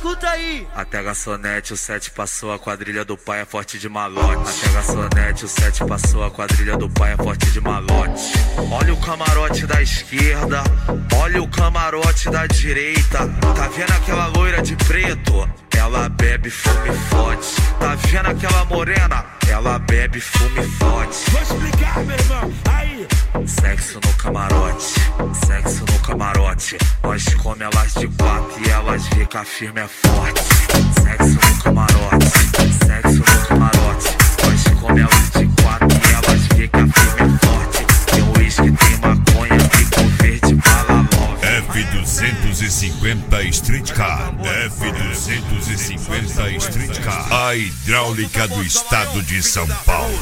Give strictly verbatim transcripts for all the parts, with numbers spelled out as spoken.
escuta aí. Até a garçonete, o sete passou, a quadrilha do pai é forte de malote. Até a garçonete, o sete passou, a quadrilha do pai é forte de malote. Olha o camarote da esquerda, olha o camarote da direita. Tá vendo aquela loira de preto? Ela bebe, fume e fode. Tá vendo aquela morena? Ela bebe, fume e fode. Vou explicar, meu irmão, aí. Sexo no camarote, sexo no camarote. Nós come elas de quatro e elas fica firme é forte. Sexo no camarote, sexo no camarote. Nós come elas de quatro e elas fica firme é forte. Tem uísque, tem maconha, bico verde, bala love. F duzentos e cinquenta Street Car, F duzentos e cinquenta Street Car, a hidráulica do estado de São Paulo.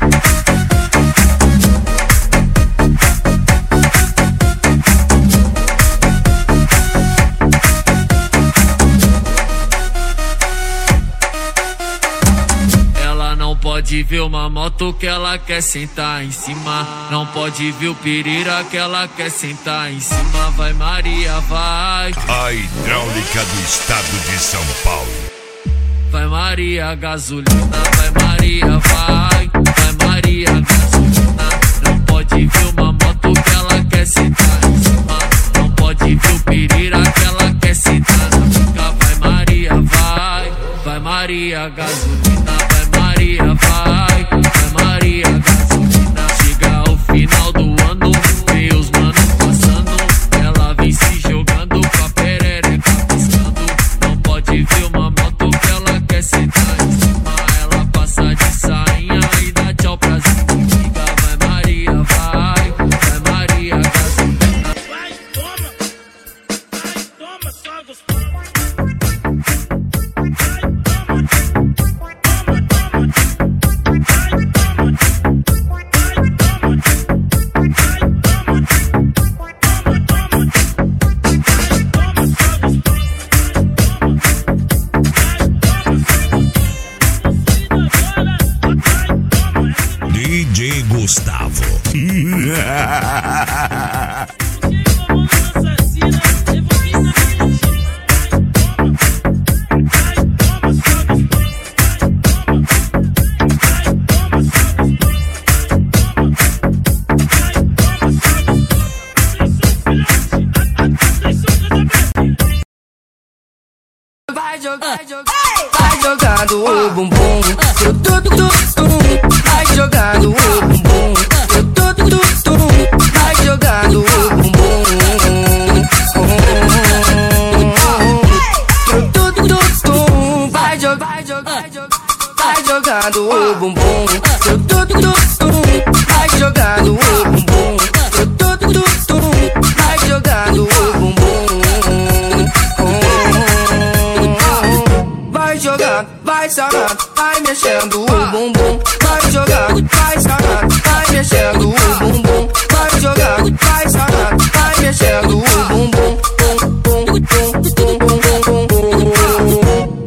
Pode ver uma moto que ela quer sentar em cima. Não pode ver o pirira que ela quer sentar em cima. Vai Maria, vai. A hidráulica do estado de São Paulo. Vai Maria, gasolina. Vai Maria, vai. Vai Maria, gasolina. Não pode ver uma moto que ela quer sentar em cima. Não pode ver o pirira que ela quer sentar na boca. Vai Maria, vai. Vai Maria, gasolina. Maria vai, vai Maria gasolina. Chega ao final do ano, vê os manos passando. Ela vem se jogando com a perereca piscando. Não pode ver uma moto que ela quer sentar em cima. Ela passa de sainha e dá tchau pra amiga. Vai Maria vai, vai Maria gasolina. Vai, toma, vai, toma, só gostoso. D J Gustavo. Vai jogar, vai jogando o bumbum, tu tu tu tu, vai jogando o bumbum, tu tu tu tu, vai jogando o bumbum, tu tu tu tu, vai jogar, vai jogando o bumbum, tu tu tu tu, vai jogando o bumbum, tu tu tu tu, vai jogando o bumbum. Vai jogando, vai sarando, vai mexendo o bumbum. Vai jogando, vai sarando, vai mexendo o bumbum. Vai jogando, vai sarando, vai mexendo o bumbum. Bum, bum, bum, bum, bum, bum, bum.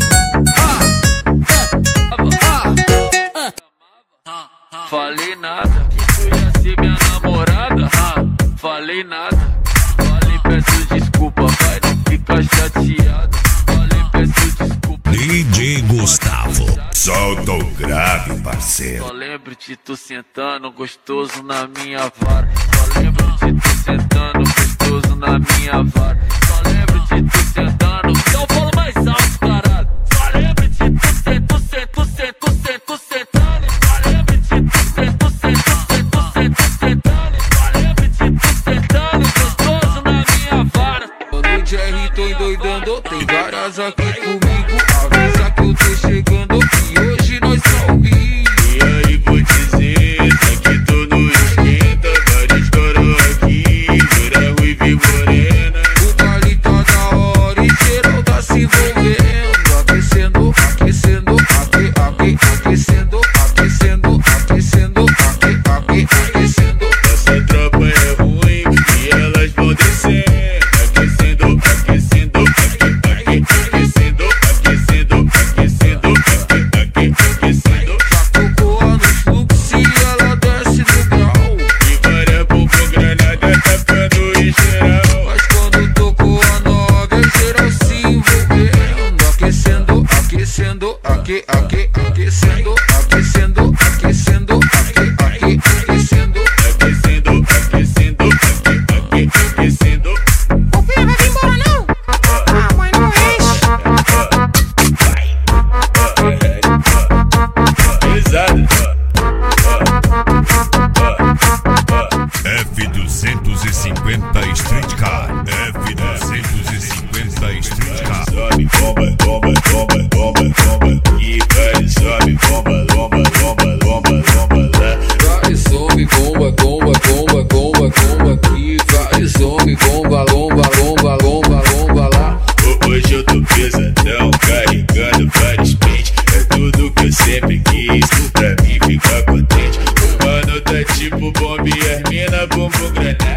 Falei nada, que tu ia ser minha namorada. Falei nada, falei peço desculpa, vai não ficar chateada. Falei peço desculpa. D J Gustavo, solta o grave, parceiro. Só lembro de tu sentando gostoso na minha vara. Só lembro de tu sentando gostoso na minha vara. Só lembro de tu sentando. Então fala mais alto, caralho. Só lembro de tu sentando, sento, sento, sento, sentando. Só lembro de tu sentando, sento, sento, sento, sentando. Só lembro de tu sentando gostoso na minha vara. No Jerry tô endoidando, tem várias aqui comigo. Avisa que eu tô chegando, que hoje nós somos. E aí vou dizer, tá que tô no esquenta. Vários coro aqui, loira, ruiva e morena. O baile tá da hora e geral tá se envolvendo. Aquecendo, aquecendo, aque, aque, aquecendo. Aquecendo, aquecendo, aque, aque, aquecendo. Essa tropa é ruim e elas vão descer. Aquecendo, aquecendo, aque, aque, aquecendo. Aquecendo, aquecendo, aque, aque, aquecendo. aqui, aqui.